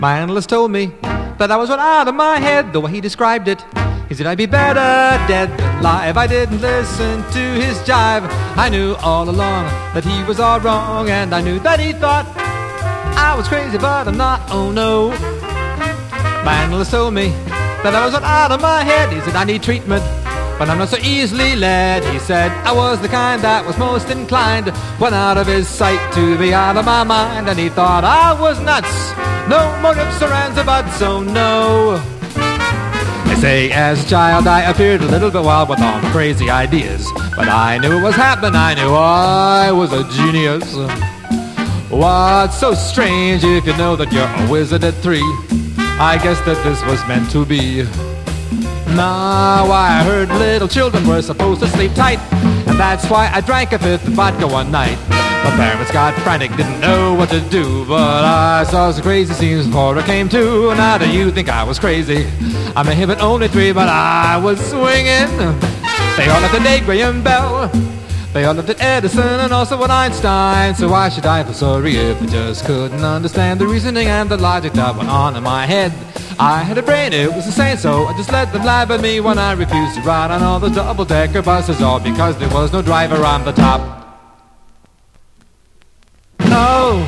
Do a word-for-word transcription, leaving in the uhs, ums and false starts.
My analyst told me that I was run out of my head, the way he described it. He said I'd be better dead than live. I didn't listen to his jive. I knew all along that he was all wrong, and I knew that he thought I was crazy, but I'm not, oh no. My analyst told me that I was run out of my head. He said I need treatment, but I'm not so easily led. He said I was the kind that was most inclined, went out of his sight to be out of my mind, and he thought I was nuts. No more ifs or ands or buts, so no. They say as a child I appeared a little bit wild with all my crazy ideas, but I knew it was happening, I knew I was a genius. What's so strange if you know that you're a wizard at three? I guess that this was meant to be. Now I heard little children were supposed to sleep tight, and that's why I drank a fifth of vodka one night. My parents got frantic, didn't know what to do, but I saw some crazy scenes before I came to. Now do you think I was crazy? I may have been only three, but I was swinging. They all loved at Graham Bell, they all loved at Edison, and also at Einstein. So why should I feel sorry if I just couldn't understand the reasoning and the logic that went on in my head? I had a brain, it was insane, so I just let them laugh at me when I refused to ride on all the double-decker buses, all because there was no driver on the top. Oh,